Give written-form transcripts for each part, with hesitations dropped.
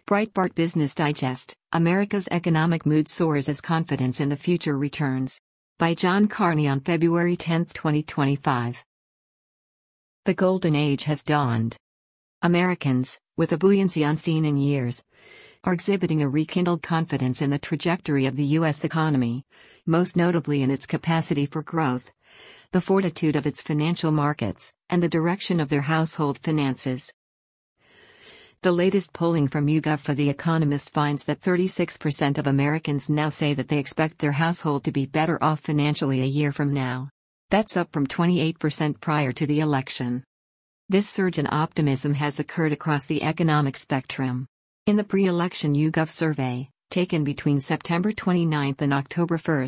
Breitbart Business Digest, America's economic mood soars as confidence in the future returns. By John Carney on February 10, 2025. The golden age has dawned. Americans, with a buoyancy unseen in years, are exhibiting a rekindled confidence in the trajectory of the U.S. economy, most notably in its capacity for growth, the fortitude of its financial markets, and the direction of their household finances. The latest polling from YouGov for The Economist finds that 36% of Americans now say that they expect their household to be better off financially a year from now. That's up from 28% prior to the election. This surge in optimism has occurred across the economic spectrum. In the pre-election YouGov survey, taken between September 29 and October 1,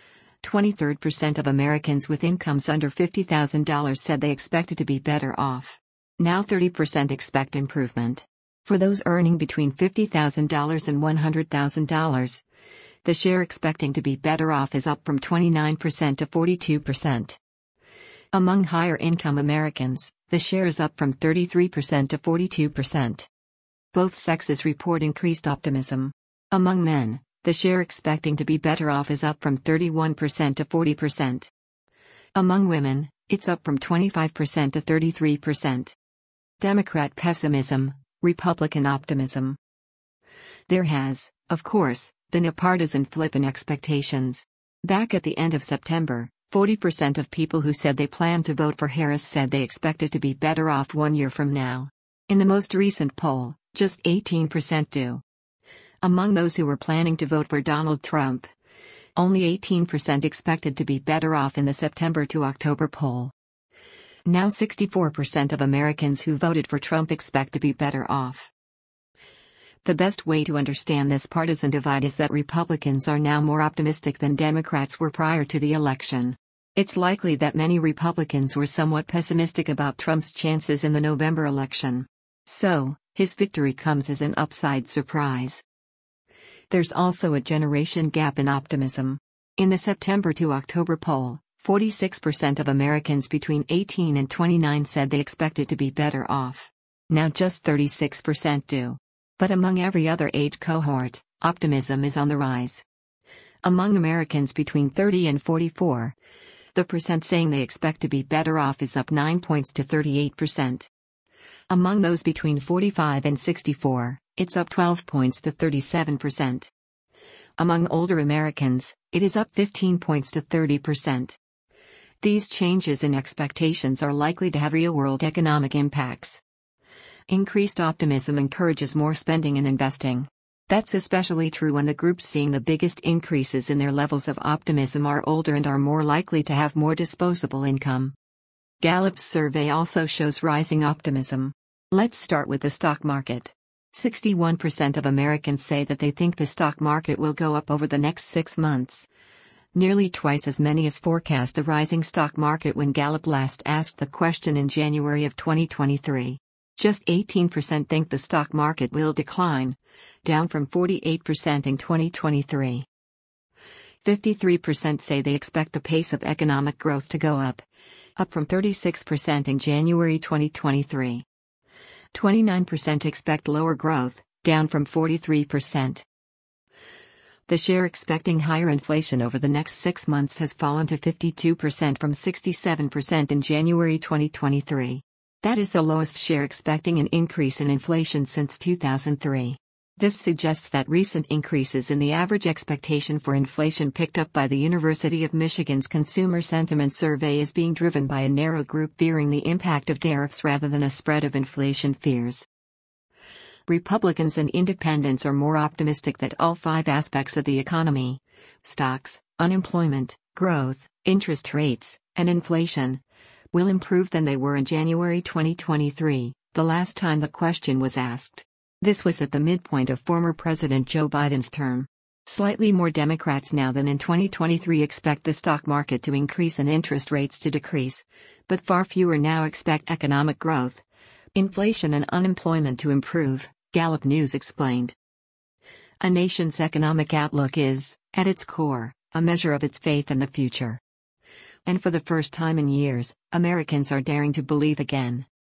23% of Americans with incomes under $50,000 said they expected to be better off. Now 30% expect improvement. For those earning between $50,000 and $100,000, the share expecting to be better off is up from 29% to 42%. Among higher-income Americans, the share is up from 33% to 42%. Both sexes report increased optimism. Among men, the share expecting to be better off is up from 31% to 40%. Among women, it's up from 25% to 33%. Democrat pessimism, Republican optimism. There has, of course, been a partisan flip in expectations. Back at the end of September, 40% of people who said they planned to vote for Harris said they expected to be better off 1 year from now. In the most recent poll, just 18% do. Among those who were planning to vote for Donald Trump, only 18% expected to be better off in the September to October poll. Now 64% of Americans who voted for Trump expect to be better off. The best way to understand this partisan divide is that Republicans are now more optimistic than Democrats were prior to the election. It's likely that many Republicans were somewhat pessimistic about Trump's chances in the November election. So, his victory comes as an upside surprise. There's also a generation gap in optimism. In the September to October poll, 46% of Americans between 18 and 29 said they expected to be better off. Now just 36% do. But among every other age cohort, optimism is on the rise. Among Americans between 30 and 44, the percent saying they expect to be better off is up 9 points to 38%. Among those between 45 and 64, it's up 12 points to 37%. Among older Americans, it is up 15 points to 30%. These changes in expectations are likely to have real-world economic impacts. Increased optimism encourages more spending and investing. That's especially true when the groups seeing the biggest increases in their levels of optimism are older and are more likely to have more disposable income. Gallup's survey also shows rising optimism. Let's start with the stock market. 61% of Americans say that they think the stock market will go up over the next 6 months. Nearly twice as many as forecast a rising stock market when Gallup last asked the question in January of 2023. Just 18% think the stock market will decline, down from 48% in 2023. 53% say they expect the pace of economic growth to go up from 36% in January 2023. 29% expect lower growth, down from 43%. The share expecting higher inflation over the next 6 months has fallen to 52% from 67% in January 2023. That is the lowest share expecting an increase in inflation since 2003. This suggests that recent increases in the average expectation for inflation picked up by the University of Michigan's Consumer Sentiment Survey is being driven by a narrow group fearing the impact of tariffs rather than a spread of inflation fears. Republicans and independents are more optimistic that all 5 aspects of the economy — stocks, unemployment, growth, interest rates, and inflation — will improve than they were in January 2023, the last time the question was asked. This was at the midpoint of former President Joe Biden's term. Slightly more Democrats now than in 2023 expect the stock market to increase and interest rates to decrease, but far fewer now expect economic growth, inflation and unemployment to improve, Gallup News explained. A nation's economic outlook is, at its core, a measure of its faith in the future. And for the first time in years, Americans are daring to believe again.